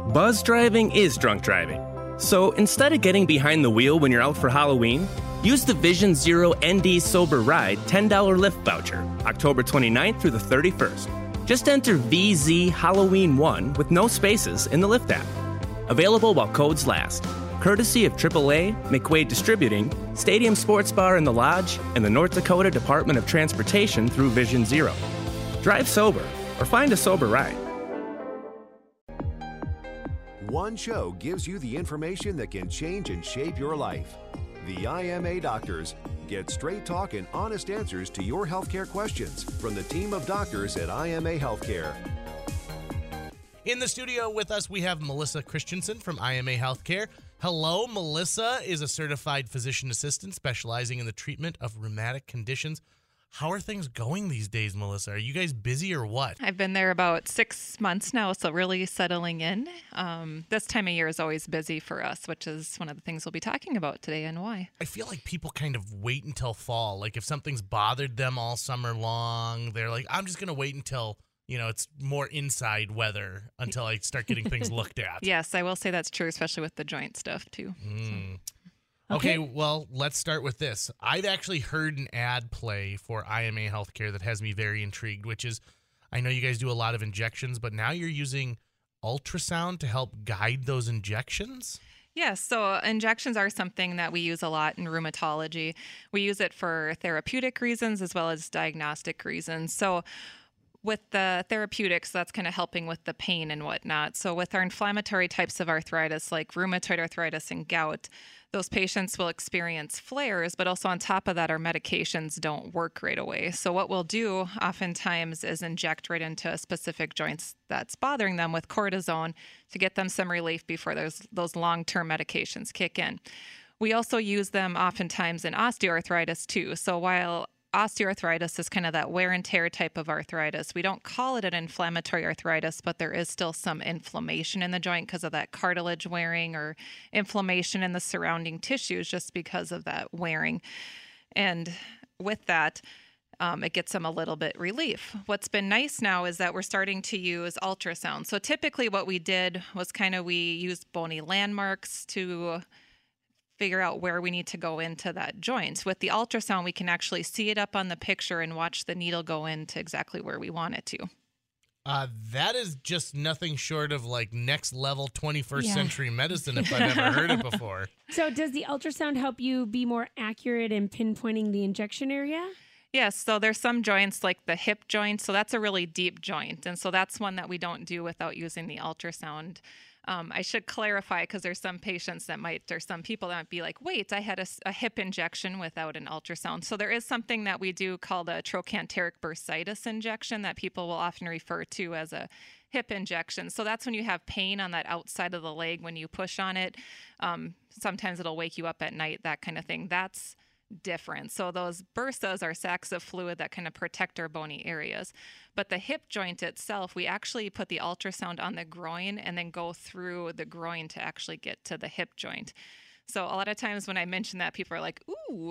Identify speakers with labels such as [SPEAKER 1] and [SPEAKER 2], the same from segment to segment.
[SPEAKER 1] Buzz driving is drunk driving. So instead of getting behind the wheel when you're out for Halloween, use the Vision Zero ND Sober Ride $10 Lyft voucher, October 29th through the 31st. Just enter VZ Halloween 1 with no spaces in the Lyft app. Available while codes last. Courtesy of AAA, McQuaid Distributing, Stadium Sports Bar in the Lodge, and the North Dakota Department of Transportation through Vision Zero. Drive sober or find a sober ride.
[SPEAKER 2] One show gives you the information that can change and shape your life. The IMA Doctors get straight talk and honest answers to your healthcare questions from the team of doctors at IMA Healthcare.
[SPEAKER 3] In the studio with us, we have Melissa Christensen from IMA Healthcare. Hello, Melissa is a certified physician assistant specializing in the treatment of rheumatic conditions. How are things going these days, Melissa? Are you guys busy or what?
[SPEAKER 4] I've been there about 6 months now, so really settling in. This time of year is always busy for us, which is one of the things we'll be talking about today and why.
[SPEAKER 3] I feel like people kind of wait until fall. Like if something's bothered them all summer long, they're like, I'm just going to wait until, it's more inside weather until I start getting things looked at.
[SPEAKER 4] Yes, I will say that's true, especially with the joint stuff too.
[SPEAKER 3] Okay, well, let's start with this. I've actually heard an ad play for IMA Healthcare that has me very intrigued, which is, I know you guys do a lot of injections, but now you're using ultrasound to help guide those injections?
[SPEAKER 4] Yes, so injections are something that we use a lot in rheumatology. We use it for therapeutic reasons as well as diagnostic reasons. So with the therapeutics, that's kind of helping with the pain and whatnot. So with our inflammatory types of arthritis, like rheumatoid arthritis and gout, those patients will experience flares, but also on top of that, our medications don't work right away. So what we'll do oftentimes is inject right into specific joints that's bothering them with cortisone to get them some relief before those long-term medications kick in. We also use them oftentimes in osteoarthritis too. So while osteoarthritis is kind of that wear and tear type of arthritis, we don't call it an inflammatory arthritis, but there is still some inflammation in the joint because of that cartilage wearing or inflammation in the surrounding tissues just because of that wearing. And with that, it gets them a little bit relief. What's been nice now is that we're starting to use ultrasound. So typically what we did was we used bony landmarks to figure out where we need to go into that joint. With the ultrasound, we can actually see it up on the picture and watch the needle go into exactly where we want it to.
[SPEAKER 3] That is just nothing short of like next level 21st century medicine if I've ever heard it before.
[SPEAKER 5] So does the ultrasound help you be more accurate in pinpointing the injection area?
[SPEAKER 4] Yes, so there's some joints like the hip joint, so that's a really deep joint. And so that's one that we don't do without using the ultrasound. I should clarify because there's some patients or some people that might be like, wait, I had a hip injection without an ultrasound. So there is something that we do called a trochanteric bursitis injection that people will often refer to as a hip injection. So that's when you have pain on that outside of the leg when you push on it. Sometimes it'll wake you up at night, that kind of thing. That's different. So those bursas are sacs of fluid that kind of protect our bony areas. But the hip joint itself, we actually put the ultrasound on the groin and then go through the groin to actually get to the hip joint. So a lot of times when I mention that, people are like, ooh.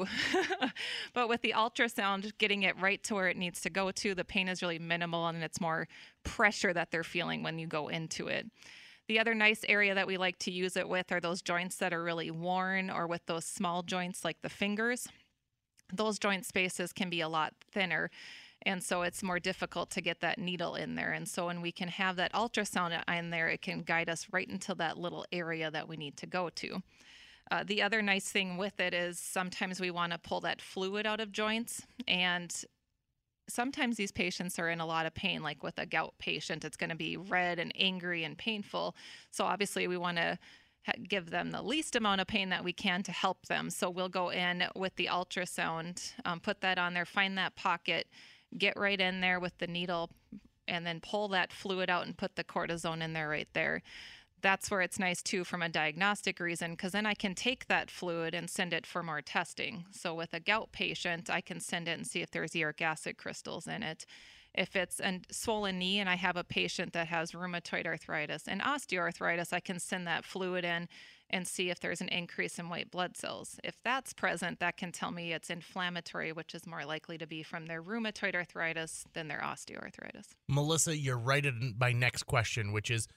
[SPEAKER 4] But with the ultrasound, getting it right to where it needs to go to, the pain is really minimal and it's more pressure that they're feeling when you go into it. The other nice area that we like to use it with are those joints that are really worn or with those small joints like the fingers. Those joint spaces can be a lot thinner, and so it's more difficult to get that needle in there. And so when we can have that ultrasound in there, it can guide us right into that little area that we need to go to. The other nice thing with it is sometimes we want to pull that fluid out of joints, and sometimes these patients are in a lot of pain, like with a gout patient, it's going to be red and angry and painful. So obviously we want to give them the least amount of pain that we can to help them. So we'll go in with the ultrasound, put that on there, find that pocket, get right in there with the needle, and then pull that fluid out and put the cortisone in there right there. That's where it's nice too from a diagnostic reason, because then I can take that fluid and send it for more testing. So with a gout patient, I can send it and see if there's uric acid crystals in it. If it's a swollen knee and I have a patient that has rheumatoid arthritis and osteoarthritis, I can send that fluid in and see if there's an increase in white blood cells. If that's present, that can tell me it's inflammatory, which is more likely to be from their rheumatoid arthritis than their osteoarthritis.
[SPEAKER 3] Melissa, you're right in my next question, which is,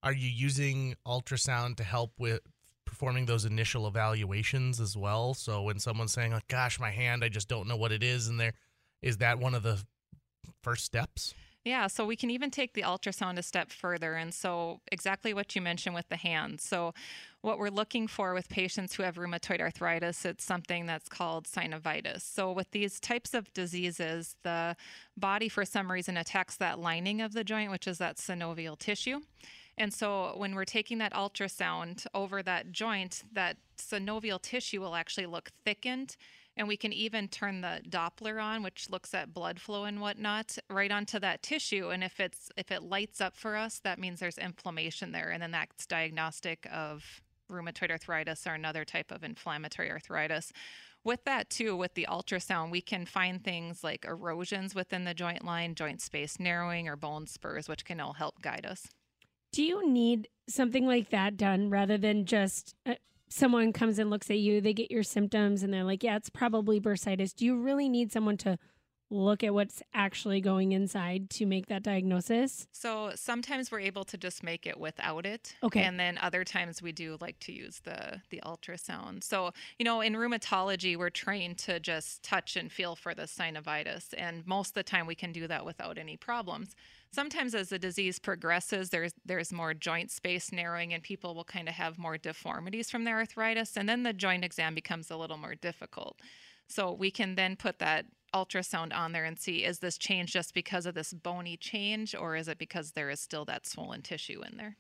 [SPEAKER 3] Are you using ultrasound to help with performing those initial evaluations as well? So when someone's saying, like, gosh, my hand, I just don't know what it is, and is that one of the first steps?
[SPEAKER 4] Yeah, so we can even take the ultrasound a step further. And so exactly what you mentioned with the hand. So what we're looking for with patients who have rheumatoid arthritis, it's something that's called synovitis. So with these types of diseases, the body for some reason attacks that lining of the joint, which is that synovial tissue. And so when we're taking that ultrasound over that joint, that synovial tissue will actually look thickened. And we can even turn the Doppler on, which looks at blood flow and whatnot, right onto that tissue. And if it lights up for us, that means there's inflammation there. And then that's diagnostic of rheumatoid arthritis or another type of inflammatory arthritis. With that, too, with the ultrasound, we can find things like erosions within the joint line, joint space narrowing, or bone spurs, which can all help guide us.
[SPEAKER 5] Do you need something like that done rather than just someone comes and looks at you, they get your symptoms, and they're like, yeah, it's probably bursitis? Do you really need someone to look at what's actually going inside to make that diagnosis?
[SPEAKER 4] So sometimes we're able to just make it without it.
[SPEAKER 5] Okay.
[SPEAKER 4] And then other times we do like to use the ultrasound. So, in rheumatology, we're trained to just touch and feel for the synovitis. And most of the time we can do that without any problems. Sometimes as the disease progresses, there's more joint space narrowing and people will kind of have more deformities from their arthritis. And then the joint exam becomes a little more difficult. So we can then put that ultrasound on there and see, is this change just because of this bony change, or is it because there is still that swollen tissue in there?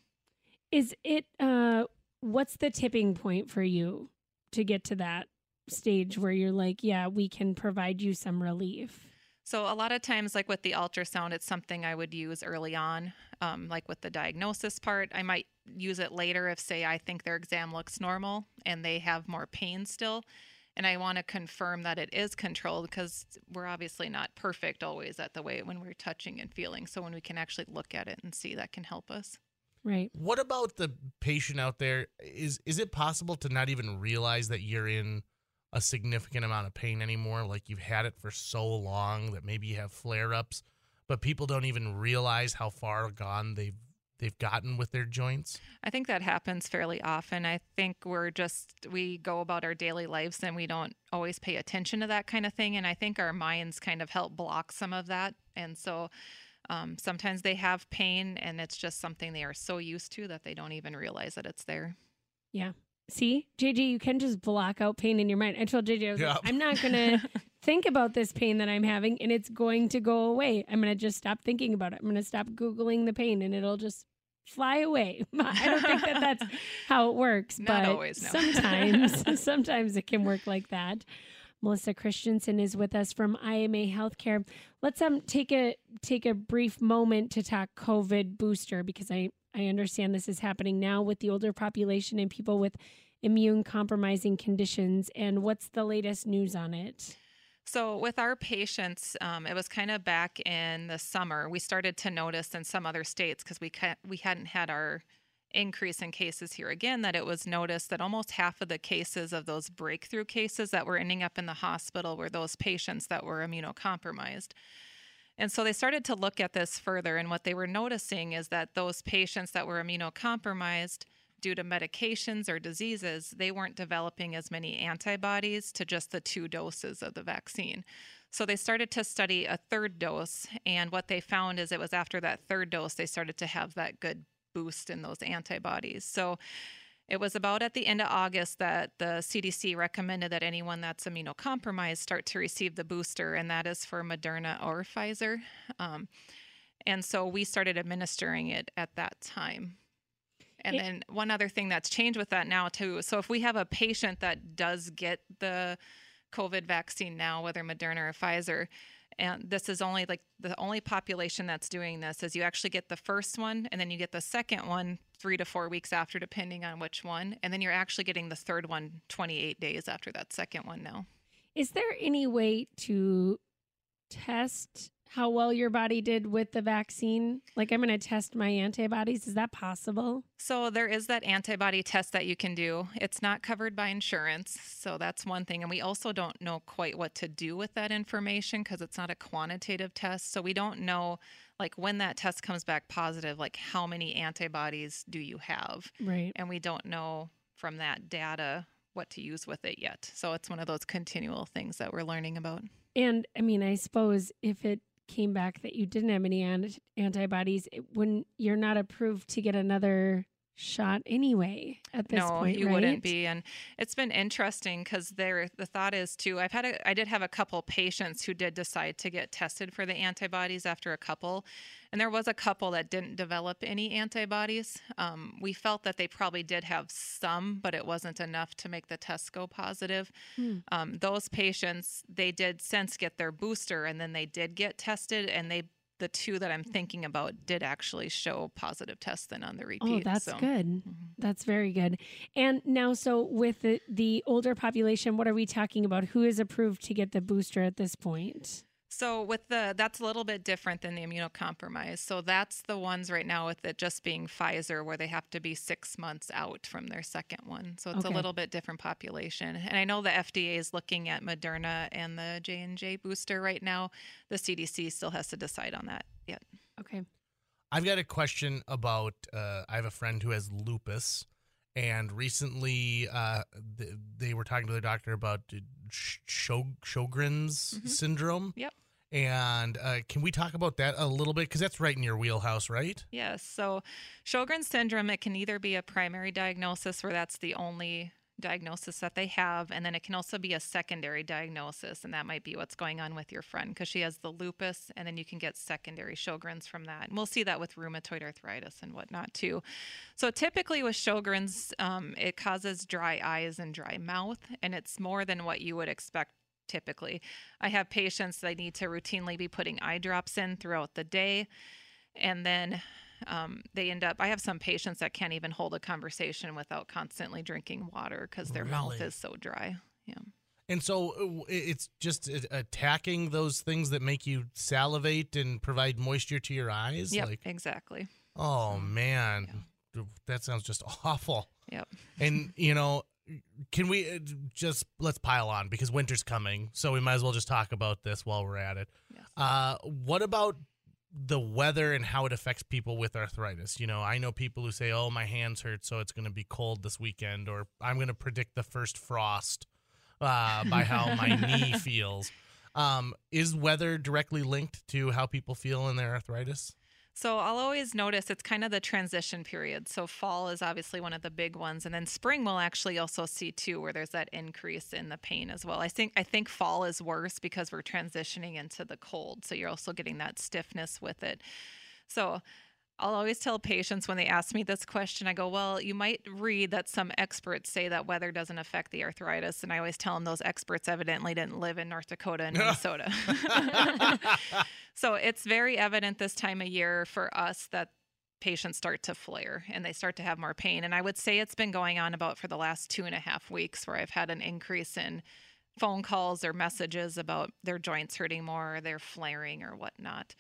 [SPEAKER 5] Is it, what's the tipping point for you to get to that stage where you're like, yeah, we can provide you some relief?
[SPEAKER 4] So a lot of times, like with the ultrasound, it's something I would use early on, like with the diagnosis part. I might use it later if, say, I think their exam looks normal and they have more pain still. And I want to confirm that it is controlled, because we're obviously not perfect always at the way when we're touching and feeling. So when we can actually look at it and see, that can help us.
[SPEAKER 5] Right.
[SPEAKER 3] What about the patient out there? Is it possible to not even realize that you're in a significant amount of pain anymore? Like you've had it for so long that maybe you have flare-ups, but people don't even realize how far gone they've gotten with their joints?
[SPEAKER 4] I think that happens fairly often. I think we go about our daily lives and we don't always pay attention to that kind of thing. And I think our minds kind of help block some of that. And so sometimes they have pain and it's just something they are so used to that they don't even realize that it's there.
[SPEAKER 5] Yeah. See, JJ, you can just block out pain in your mind. I told JJ, I was like, I'm not going to think about this pain that I'm having and it's going to go away. I'm going to just stop thinking about it. I'm going to stop Googling the pain and it'll just fly away. I don't think that that's how it works,
[SPEAKER 4] Not
[SPEAKER 5] but
[SPEAKER 4] always, no.
[SPEAKER 5] sometimes it can work like that. Melissa Christensen is with us from IMA Healthcare. Let's take a brief moment to talk COVID booster, because I understand this is happening now with the older population and people with immune compromising conditions. And what's the latest news on it?
[SPEAKER 4] So with our patients, it was kind of back in the summer. We started to notice in some other states, because we hadn't had our increase in cases here again, that it was noticed that almost half of the cases of those breakthrough cases that were ending up in the hospital were those patients that were immunocompromised. And so they started to look at this further, and what they were noticing is that those patients that were immunocompromised due to medications or diseases, they weren't developing as many antibodies to just the 2 doses of the vaccine. So they started to study a 3rd dose, and what they found is it was after that 3rd dose they started to have that good boost in those antibodies. So it was about at the end of August that the CDC recommended that anyone that's immunocompromised start to receive the booster, and that is for Moderna or Pfizer. And so we started administering it at that time. And then one other thing that's changed with that now too. So if we have a patient that does get the COVID vaccine now, whether Moderna or Pfizer, and this is only like the only population that's doing this, is you actually get the first one and then you get the second one 3 to 4 weeks after, depending on which one. And then you're actually getting the third one 28 days after that second one now.
[SPEAKER 5] Is there any way to test how well your body did with the vaccine? Like, I'm going to test my antibodies. Is that possible?
[SPEAKER 4] So there is that antibody test that you can do. It's not covered by insurance, so that's one thing. And we also don't know quite what to do with that information, because it's not a quantitative test. So we don't know, like when that test comes back positive, like how many antibodies do you have?
[SPEAKER 5] Right.
[SPEAKER 4] And we don't know from that data what to use with it yet. So it's one of those continual things that we're learning about.
[SPEAKER 5] And I mean, I suppose if it came back that you didn't have any antibodies, you're not approved to get another shot anyway at this point,
[SPEAKER 4] you
[SPEAKER 5] right?
[SPEAKER 4] wouldn't be. And it's been interesting because the thought is too, I did have a couple patients who did decide to get tested for the antibodies after a couple, and there was a couple that didn't develop any antibodies. We felt that they probably did have some, but it wasn't enough to make the test go positive. Those patients, they did since get their booster, and then they did get tested, and the two that I'm thinking about did actually show positive tests then on the repeat.
[SPEAKER 5] Oh, that's good. That's very good. And now, so with the older population, what are we talking about? Who is approved to get the booster at this point?
[SPEAKER 4] So that's a little bit different than the immunocompromised. So that's the ones right now with it just being Pfizer, where they have to be 6 months out from their second one. So it's a little bit different population. And I know the FDA is looking at Moderna and the J&J booster right now. The CDC still has to decide on that yet.
[SPEAKER 5] Okay.
[SPEAKER 3] I've got a question about, I have a friend who has lupus, and recently they were talking to their doctor about Sjogren's syndrome.
[SPEAKER 4] Yep.
[SPEAKER 3] And can we talk about that a little bit? Because that's right in your wheelhouse, right?
[SPEAKER 4] Yes. So Sjogren's syndrome, it can either be a primary diagnosis where that's the only diagnosis that they have, and then it can also be a secondary diagnosis, and that might be what's going on with your friend because she has the lupus, and then you can get secondary Sjogren's from that. And we'll see that with rheumatoid arthritis and whatnot too. So typically with Sjogren's, it causes dry eyes and dry mouth, and it's more than what you would expect typically. I have patients that need to routinely be putting eye drops in throughout the day, and then they end up, I have some patients that can't even hold a conversation without constantly drinking water because their mouth is so dry. Yeah.
[SPEAKER 3] And so it's just attacking those things that make you salivate and provide moisture to your eyes?
[SPEAKER 4] Yep, exactly.
[SPEAKER 3] Oh, man. Yeah. That sounds just awful.
[SPEAKER 4] Yep.
[SPEAKER 3] And, can we let's pile on because winter's coming, so we might as well just talk about this while we're at it. Yes. What about the weather and how it affects people with arthritis? I know people who say, oh, my hands hurt, so it's going to be cold this weekend, or I'm going to predict the first frost by how my knee feels. Is weather directly linked to how people feel in their arthritis?
[SPEAKER 4] So I'll always notice it's kind of the transition period. So fall is obviously one of the big ones. And then spring we'll actually also see too, where there's that increase in the pain as well. I think fall is worse because we're transitioning into the cold. So you're also getting that stiffness with it. So I'll always tell patients when they ask me this question, I go, well, you might read that some experts say that weather doesn't affect the arthritis. And I always tell them those experts evidently didn't live in North Dakota and Minnesota. So it's very evident this time of year for us that patients start to flare and they start to have more pain. And I would say it's been going on about for the last 2.5 weeks where I've had an increase in phone calls or messages about their joints hurting more, or they're flaring or whatnot.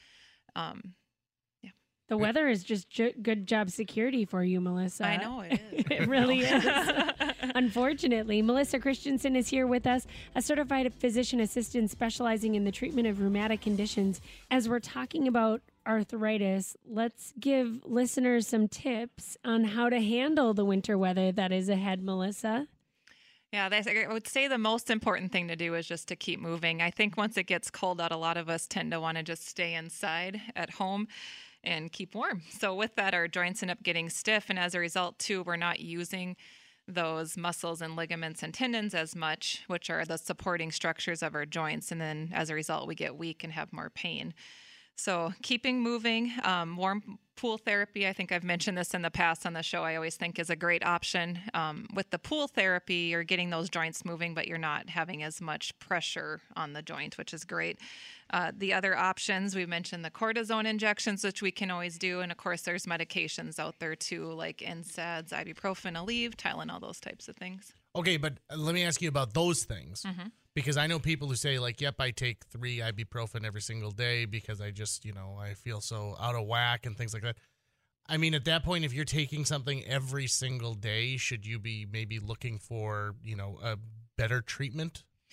[SPEAKER 5] The weather is just good job security for you, Melissa.
[SPEAKER 4] I know it is.
[SPEAKER 5] It really is. Unfortunately, Melissa Christensen is here with us, a certified physician assistant specializing in the treatment of rheumatic conditions. As we're talking about arthritis, let's give listeners some tips on how to handle the winter weather that is ahead, Melissa.
[SPEAKER 4] Yeah, I would say the most important thing to do is just to keep moving. I think once it gets cold out, a lot of us tend to want to just stay inside at home and keep warm. So with that, our joints end up getting stiff. And as a result, too, we're not using those muscles and ligaments and tendons as much, which are the supporting structures of our joints. And then as a result, we get weak and have more pain. So keeping moving, warm pool therapy, I think I've mentioned this in the past on the show, I always think is a great option. With the pool therapy, you're getting those joints moving, but you're not having as much pressure on the joint, which is great. The other options, we mentioned the cortisone injections, which we can always do. And of course, there's medications out there too, like NSAIDs, ibuprofen, Aleve, Tylenol, those types of things.
[SPEAKER 3] Okay, but let me ask you about those things.
[SPEAKER 4] Mm-hmm.
[SPEAKER 3] Because I know people who say, like, yep, I take 3 ibuprofen every single day because I just, I feel so out of whack and things like that. I mean, at that point, if you're taking something every single day, should you be maybe looking for, a better treatment?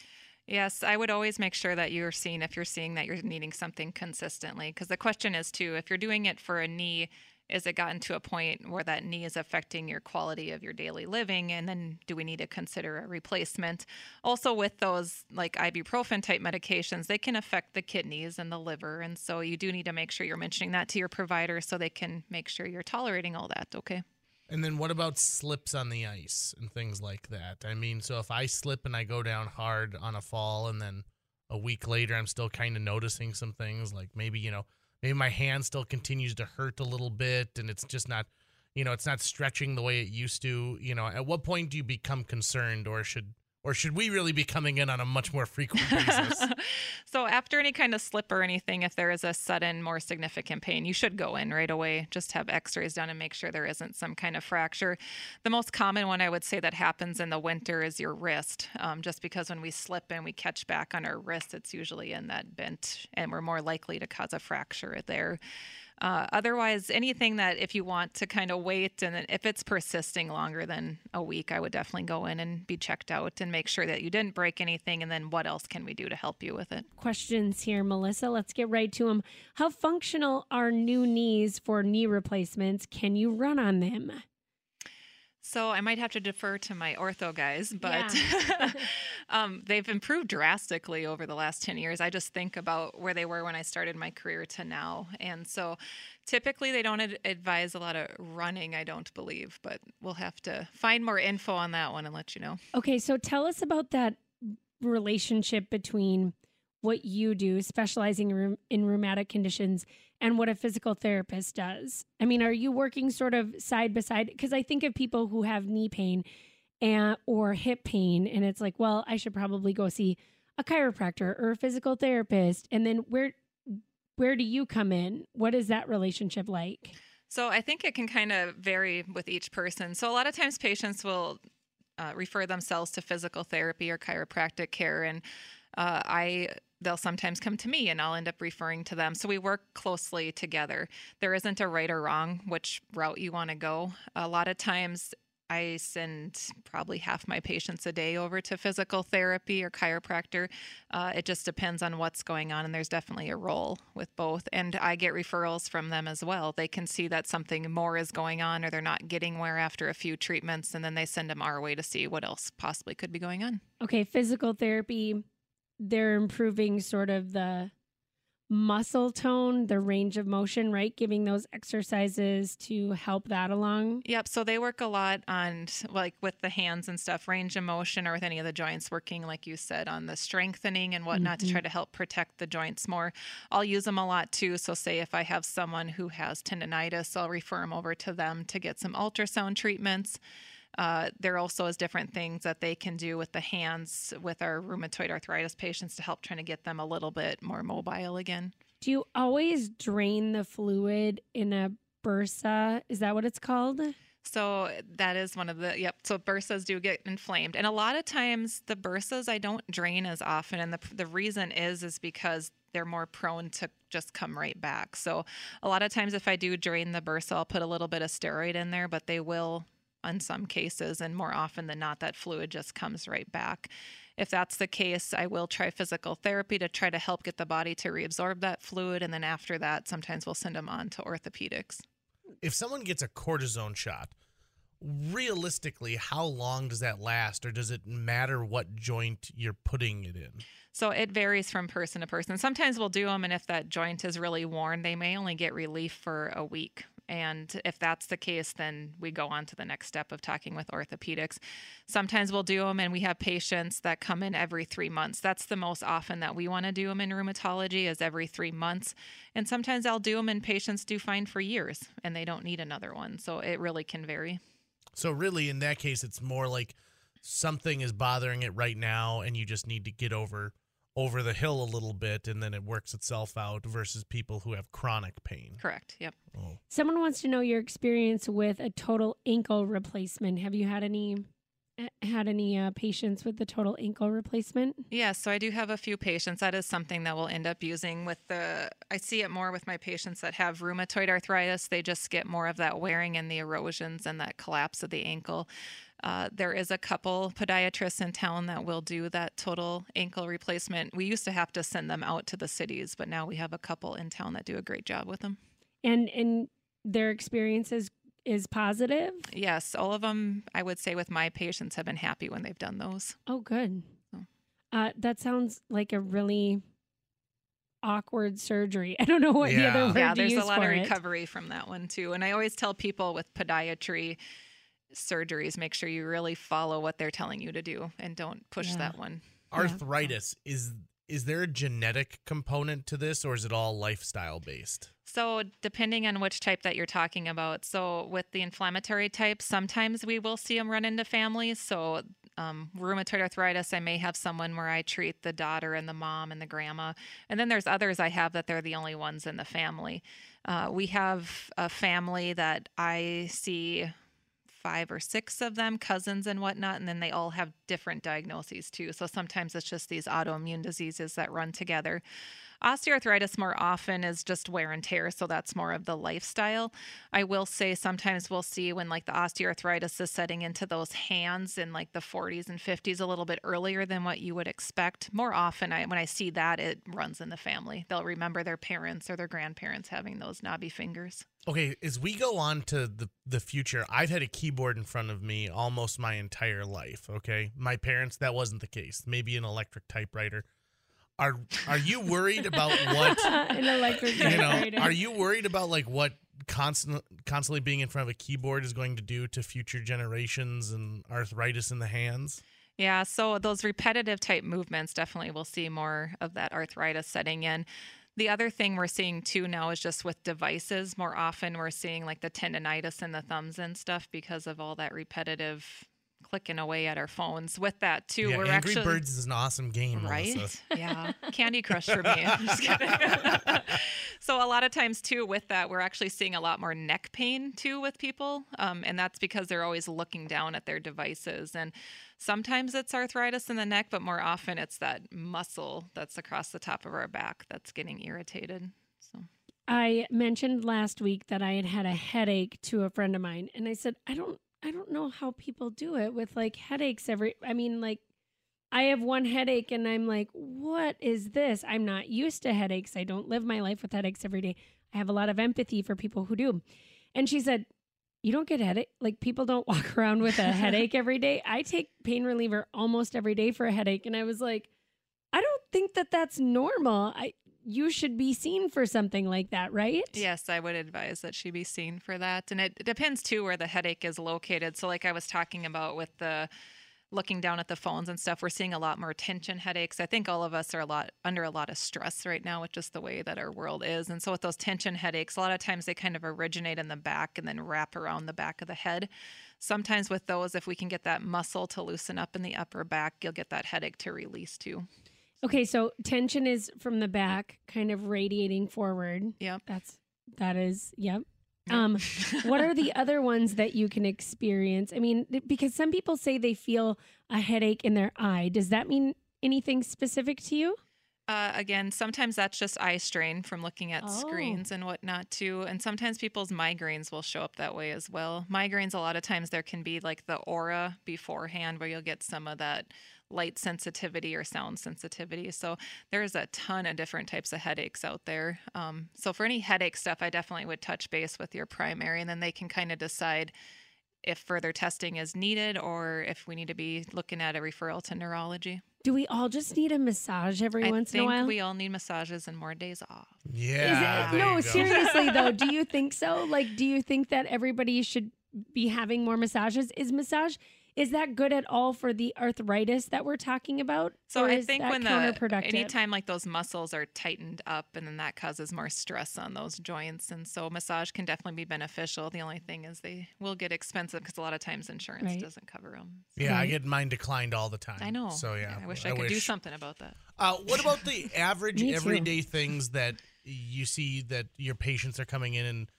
[SPEAKER 4] Yes, I would always make sure that you're seeing if you're seeing that you're needing something consistently. Because the question is, too, if you're doing it for a knee, is it gotten to a point where that knee is affecting your quality of your daily living? And then do we need to consider a replacement? Also, with those like ibuprofen type medications, they can affect the kidneys and the liver. And so you do need to make sure you're mentioning that to your provider so they can make sure you're tolerating all that. Okay.
[SPEAKER 3] And then what about slips on the ice and things like that? I mean, so if I slip and I go down hard on a fall and then a week later I'm still kind of noticing some things like maybe my hand still continues to hurt a little bit and it's just not, it's not stretching the way it used to, at what point do you become concerned or should we really be coming in on a much more frequent basis?
[SPEAKER 4] So after any kind of slip or anything, if there is a sudden, more significant pain, you should go in right away. Just have x-rays done and make sure there isn't some kind of fracture. The most common one I would say that happens in the winter is your wrist. Just because when we slip and we catch back on our wrist, it's usually in that bent and we're more likely to cause a fracture there. Otherwise, anything that if you want to kind of wait and then if it's persisting longer than a week, I would definitely go in and be checked out and make sure that you didn't break anything. And then what else can we do to help you with it?
[SPEAKER 5] Questions here, Melissa. Let's get right to them. How functional are new knees for knee replacements? Can you run on them?
[SPEAKER 4] So I might have to defer to my ortho guys, but
[SPEAKER 5] Yeah.
[SPEAKER 4] they've improved drastically over the last 10 years. I just think about where they were when I started my career to now. And so typically they don't advise a lot of running, I don't believe, but we'll have to find more info on that one and let you know.
[SPEAKER 5] Okay, so tell us about that relationship between what you do, specializing in rheumatic conditions, and what a physical therapist does. I mean, are you working sort of side by side? Because I think of people who have knee pain or hip pain, and it's like, well, I should probably go see a chiropractor or a physical therapist. And then where do you come in? What is that relationship like?
[SPEAKER 4] So I think it can kind of vary with each person. So a lot of times patients will refer themselves to physical therapy or chiropractic care, and they'll sometimes come to me and I'll end up referring to them. So we work closely together. There isn't a right or wrong which route you want to go. A lot of times I send probably half my patients a day over to physical therapy or chiropractor. It just depends on what's going on, and there's definitely a role with both. And I get referrals from them as well. They can see that something more is going on or they're not getting where after a few treatments, and then they send them our way to see what else possibly could be going on.
[SPEAKER 5] Okay, physical therapy, they're improving sort of the muscle tone, the range of motion, right? Giving those exercises to help that along.
[SPEAKER 4] Yep. So they work a lot on, like with the hands and stuff, range of motion, or with any of the joints, working, like you said, on the strengthening and whatnot to try to help protect the joints more. I'll use them a lot too. So say if I have someone who has tendonitis, I'll refer them over to them to get some ultrasound treatments. There also is different things that they can do with the hands with our rheumatoid arthritis patients to help trying to get them a little bit more mobile again.
[SPEAKER 5] Do you always drain the fluid in a bursa? Is that what it's called?
[SPEAKER 4] So that is one of the, so bursas do get inflamed. And a lot of times the bursas I don't drain as often. And the reason is because they're more prone to just come right back. So a lot of times if I do drain the bursa, I'll put a little bit of steroid in there, but they will in some cases, and more often than not, that fluid just comes right back. If that's the case, I will try physical therapy to try to help get the body to reabsorb that fluid. And then after that, sometimes we'll send them on to orthopedics.
[SPEAKER 3] If someone gets a cortisone shot, realistically, how long does that last, or does it matter what joint you're putting it in?
[SPEAKER 4] So it varies from person to person. Sometimes we'll do them, and if that joint is really worn, they may only get relief for a week. And if that's the case, then we go on to the next step of talking with orthopedics. Sometimes we'll do them, and we have patients that come in every 3 months. That's the most often that we want to do them in rheumatology, is every 3 months. And sometimes I'll do them, and patients do fine for years, and they don't need another one. So it really can vary.
[SPEAKER 3] So really, in that case, it's more like something is bothering it right now, and you just need to get over the hill a little bit, and then it works itself out, versus people who have chronic pain.
[SPEAKER 4] Correct. Yep.
[SPEAKER 3] Oh.
[SPEAKER 5] Someone wants to know your experience with a total ankle replacement. Have you had any had any patients with the total ankle replacement?
[SPEAKER 4] Yeah, so I do have a few patients. That is something that we'll end up using I see it more with my patients that have rheumatoid arthritis. They just get more of that wearing and the erosions and that collapse of the ankle. There is a couple podiatrists in town that will do that total ankle replacement. We used to have to send them out to the cities, but now we have a couple in town that do a great job with them.
[SPEAKER 5] And their experience is positive?
[SPEAKER 4] Yes, all of them, I would say, with my patients have been happy when they've done those.
[SPEAKER 5] Oh, good. That sounds like a really awkward surgery. I don't know what the other word to use for it.
[SPEAKER 4] Yeah, there's a lot of recovery from that one, too. And I always tell people with podiatry surgeries, make sure you really follow what they're telling you to do and don't push that one.
[SPEAKER 3] Arthritis, is there a genetic component to this, or is it all lifestyle based?
[SPEAKER 4] So depending on which type that you're talking about. So with the inflammatory type, sometimes we will see them run into families. So rheumatoid arthritis, I may have someone where I treat the daughter and the mom and the grandma. And then there's others I have that they're the only ones in the family. We have a family that I see 5 or 6 of them, cousins and whatnot, and then they all have different diagnoses too. So sometimes it's just these autoimmune diseases that run together. Osteoarthritis more often is just wear and tear, so that's more of the lifestyle. I will say sometimes we'll see when like the osteoarthritis is setting into those hands in like the 40s and 50s a little bit earlier than what you would expect. More often when I see that, it runs in the family. They'll remember their parents or their grandparents having those knobby fingers.
[SPEAKER 3] Okay, as we go on to the future, I've had a keyboard in front of me almost my entire life, okay? My parents, that wasn't the case. Maybe an electric typewriter. Are you worried about what
[SPEAKER 5] an electric typewriter?
[SPEAKER 3] Are you worried about like what constantly being in front of a keyboard is going to do to future generations and arthritis in the hands?
[SPEAKER 4] Yeah, so those repetitive type movements definitely will see more of that arthritis setting in. The other thing we're seeing too now is just with devices. More often we're seeing like the tendonitis in the thumbs and stuff because of all that repetitive clicking away at our phones. With that too,
[SPEAKER 3] yeah,
[SPEAKER 4] we're
[SPEAKER 3] Angry
[SPEAKER 4] actually
[SPEAKER 3] Birds is an awesome game,
[SPEAKER 4] right?
[SPEAKER 3] Melissa.
[SPEAKER 4] Yeah, Candy Crush for me. I'm just kidding. So a lot of times too, with that, we're actually seeing a lot more neck pain too with people, and that's because they're always looking down at their devices. And sometimes it's arthritis in the neck, but more often it's that muscle that's across the top of our back that's getting irritated. So
[SPEAKER 5] I mentioned last week that I had a headache to a friend of mine, and I said, I don't know how people do it with like headaches I have one headache and I'm like, what is this? I'm not used to headaches. I don't live my life with headaches every day. I have a lot of empathy for people who do. And she said, you don't get headache. Like people don't walk around with a headache every day. I take pain reliever almost every day for a headache. And I was like, I don't think that that's normal. You should be seen for something like that, right?
[SPEAKER 4] Yes, I would advise that she be seen for that. And it depends too where the headache is located. So like I was talking about with the looking down at the phones and stuff, we're seeing a lot more tension headaches. I think all of us are under a lot of stress right now with just the way that our world is. And so with those tension headaches, a lot of times they kind of originate in the back and then wrap around the back of the head. Sometimes with those, if we can get that muscle to loosen up in the upper back, you'll get that headache to release too.
[SPEAKER 5] Okay, so tension is from the back, kind of radiating forward.
[SPEAKER 4] Yep.
[SPEAKER 5] That is, yep. What are the other ones that you can experience? I mean, because some people say they feel a headache in their eye. Does that mean anything specific to you?
[SPEAKER 4] Again, sometimes that's just eye strain from looking at screens and whatnot too. And sometimes people's migraines will show up that way as well. Migraines, a lot of times there can be like the aura beforehand where you'll get some of that light sensitivity or sound sensitivity. So there's a ton of different types of headaches out there. So for any headache stuff, I definitely would touch base with your primary, and then they can kind of decide if further testing is needed or if we need to be looking at a referral to neurology.
[SPEAKER 5] Do we all just need a massage every once in a while?
[SPEAKER 4] I think we all need massages and more days off.
[SPEAKER 3] Yeah.
[SPEAKER 5] No, seriously though, do you think so? Like, do you think that everybody should be having more massages? Is that good at all for the arthritis that we're talking about?
[SPEAKER 4] So I think when
[SPEAKER 5] counterproductive?
[SPEAKER 4] anytime like those muscles are tightened up, and then that causes more stress on those joints. And so massage can definitely be beneficial. The only thing is they will get expensive because a lot of times insurance doesn't cover them.
[SPEAKER 3] Yeah, I get mine declined all the time.
[SPEAKER 4] I know.
[SPEAKER 3] So yeah,
[SPEAKER 4] I wish I could do something about that.
[SPEAKER 3] What about the average everyday things that you see that your patients are coming in and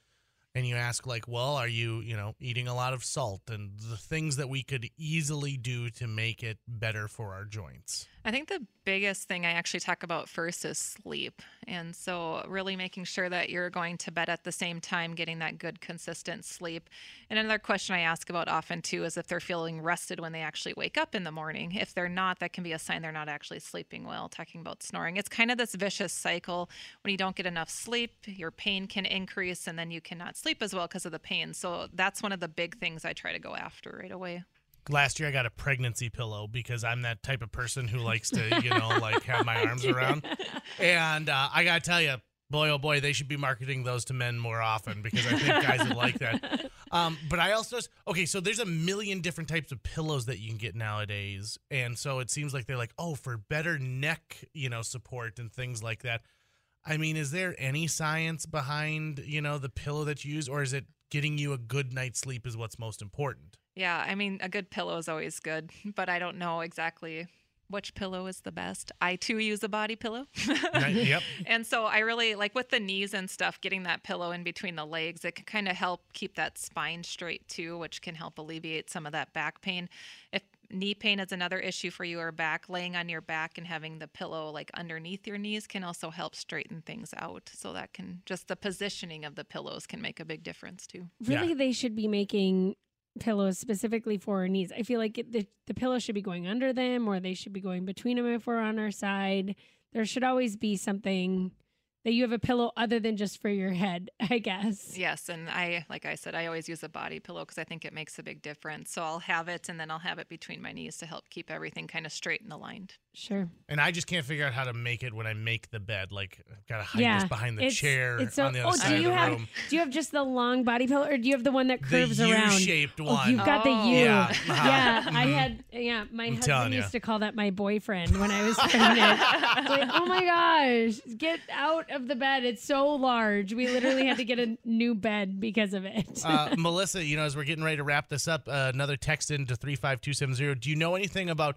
[SPEAKER 3] and you ask like, well, are you, eating a lot of salt, and the things that we could easily do to make it better for our joints.
[SPEAKER 4] I think the biggest thing I actually talk about first is sleep. And so really making sure that you're going to bed at the same time, getting that good, consistent sleep. And another question I ask about often too is if they're feeling rested when they actually wake up in the morning. If they're not, that can be a sign they're not actually sleeping well, talking about snoring. It's kind of this vicious cycle. When you don't get enough sleep, your pain can increase, and then you cannot sleep as well because of the pain. So that's one of the big things I try to go after right away.
[SPEAKER 3] Last year I got a pregnancy pillow because I'm that type of person who likes to, like have my arms around. And I got to tell you, boy, oh boy, they should be marketing those to men more often because I think guys would like that. But I also, so there's a million different types of pillows that you can get nowadays. And so it seems like they're like, oh, for better neck, support and things like that. I mean, is there any science behind, the pillow that you use, or is it getting you a good night's sleep is what's most important?
[SPEAKER 4] Yeah, I mean, a good pillow is always good, but I don't know exactly which pillow is the best. I, too, use a body pillow.
[SPEAKER 3] Yep.
[SPEAKER 4] And so I really, like with the knees and stuff, getting that pillow in between the legs, it can kind of help keep that spine straight, too, which can help alleviate some of that back pain. If knee pain is another issue for you or back, laying on your back and having the pillow like underneath your knees can also help straighten things out. So that can, just the positioning of the pillows can make a big difference, too.
[SPEAKER 5] Really, they should be making pillows specifically for our knees. I feel like the pillow should be going under them, or they should be going between them if we're on our side. There should always be something that you have a pillow other than just for your head, I guess.
[SPEAKER 4] Yes, and like I said, I always use a body pillow because I think it makes a big difference. So I'll have it, and then I'll have it between my knees to help keep everything kind of straight and aligned.
[SPEAKER 5] Sure.
[SPEAKER 3] And I just can't figure out how to make it when I make the bed. Like, I've got to hide this behind the chair on the other side of the room.
[SPEAKER 5] Do you have just the long body pillow, or do you have the one that curves around?
[SPEAKER 3] The U-shaped one.
[SPEAKER 5] You've got the U.
[SPEAKER 3] Yeah.
[SPEAKER 5] Yeah, I had, my husband used to call that my boyfriend when I was pregnant. Like, oh my gosh, get out of the bed. It's so large. We literally had to get a new bed because of it.
[SPEAKER 3] Melissa, as we're getting ready to wrap this up, another text into 35270. Do you know anything about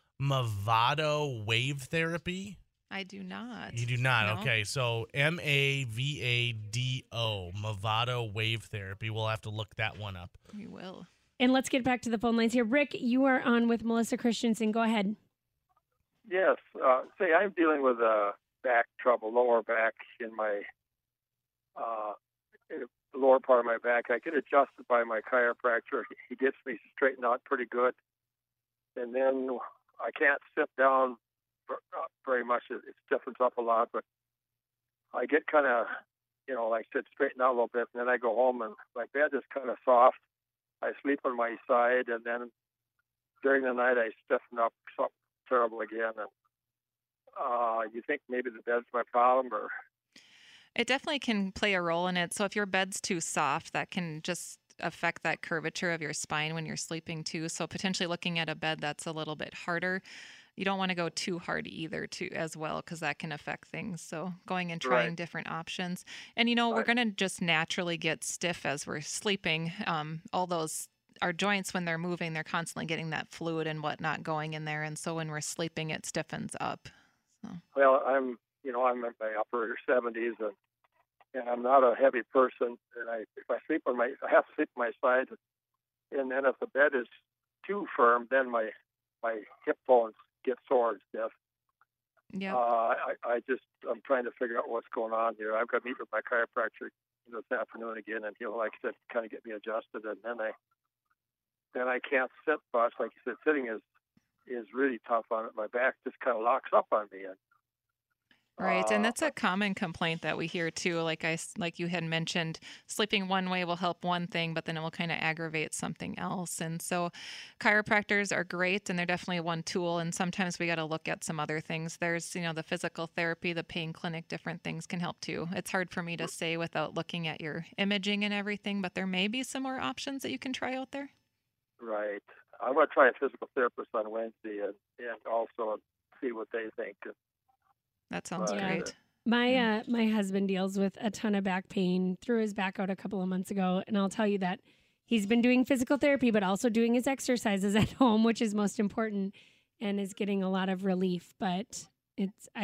[SPEAKER 3] Movado wave therapy?
[SPEAKER 4] I do not.
[SPEAKER 3] You do not?
[SPEAKER 4] No.
[SPEAKER 3] Okay, so Mavado, Movado wave therapy. We'll have to look that one up.
[SPEAKER 4] We will.
[SPEAKER 5] And let's get back to the phone lines here. Rick, you are on with Melissa Christensen. Go ahead.
[SPEAKER 6] Yes. Say, I'm dealing with back trouble, lower back in my in the lower part of my back. I get adjusted by my chiropractor. He gets me straightened out pretty good. And then I can't sit down very much. It stiffens up a lot, but I get kind of, like I said, straightened out a little bit. And then I go home and my bed is kind of soft. I sleep on my side, and then during the night I stiffen up something terrible again. And you think maybe the bed's my problem, or?
[SPEAKER 4] It definitely can play a role in it. So if your bed's too soft, that can just affect that curvature of your spine when you're sleeping too. So potentially looking at a bed that's a little bit harder. You don't want to go too hard either as well, because that can affect things. So going and trying different options. And, we're going to just naturally get stiff as we're sleeping. Our joints, when they're moving, they're constantly getting that fluid and whatnot going in there. And so when we're sleeping, it stiffens up. So.
[SPEAKER 6] Well, I'm in my upper 70s, and I'm not a heavy person. And I have to sleep on my side. And then if the bed is too firm, then my hip bones get sore and stiff.
[SPEAKER 4] Yeah.
[SPEAKER 6] I'm trying to figure out what's going on here. I've got to meet with my chiropractor this afternoon again, and he'll, like I said, kind of get me adjusted. And then I can't sit much. Like you said, sitting is really tough on it. My back just kind of locks up on me. And
[SPEAKER 4] right, and that's a common complaint that we hear too. Like you had mentioned, sleeping one way will help one thing, but then it will kind of aggravate something else. And so chiropractors are great, and they're definitely one tool. And sometimes we got to look at some other things. There's, the physical therapy, the pain clinic, different things can help too. It's hard for me to say without looking at your imaging and everything, but there may be some more options that you can try out there.
[SPEAKER 6] Right. I'm going to try a physical therapist on Wednesday and also see what they think.
[SPEAKER 4] That sounds great.
[SPEAKER 5] My husband deals with a ton of back pain, threw his back out a couple of months ago, and I'll tell you that he's been doing physical therapy, but also doing his exercises at home, which is most important, and is getting a lot of relief. But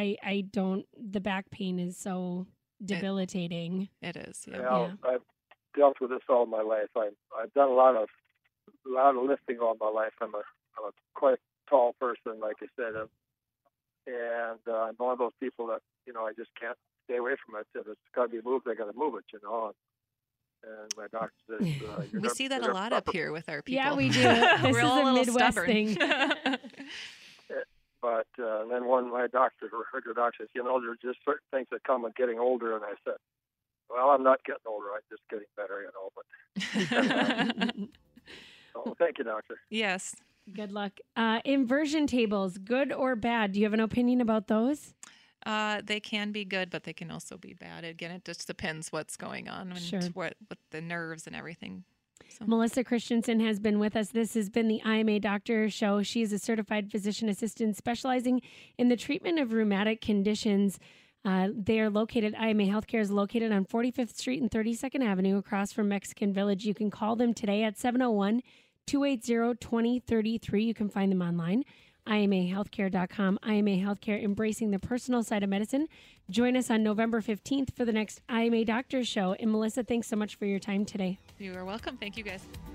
[SPEAKER 5] the back pain is so debilitating.
[SPEAKER 4] It is. Yeah.
[SPEAKER 6] Well, dealt with this all my life. I've done a lot of lifting all my life. I'm a quite tall person, like I said, and I'm one of those people that I just can't stay away from it. If it's got to be moved, I got to move it. And my doctor says,
[SPEAKER 4] we see that a lot up here with our people.
[SPEAKER 5] Yeah, we do. This
[SPEAKER 4] We're
[SPEAKER 5] is
[SPEAKER 4] all
[SPEAKER 5] a Midwest
[SPEAKER 4] stubborn.
[SPEAKER 5] thing.
[SPEAKER 6] But then one my doctor, her doctor says, there's just certain things that come with getting older. And I said, well, I'm not getting older. I'm just getting better, But so, thank you, doctor.
[SPEAKER 4] Yes.
[SPEAKER 5] Good luck. Inversion tables, good or bad? Do you have an opinion about those?
[SPEAKER 4] They can be good, but they can also be bad. Again, it just depends what's going on and
[SPEAKER 5] Sure.
[SPEAKER 4] what with the nerves and everything. So.
[SPEAKER 5] Melissa Christensen has been with us. This has been the IMA Doctor Show. She is a certified physician assistant specializing in the treatment of rheumatic conditions. They are located, IMA Healthcare is located on 45th Street and 32nd Avenue across from Mexican Village. You can call them today at 701-280-2033. You can find them online, imahealthcare.com. IMA Healthcare, embracing the personal side of medicine. Join us on November 15th for the next IMA Doctor Show. And Melissa, thanks so much for your time today.
[SPEAKER 4] You are welcome. Thank you, guys.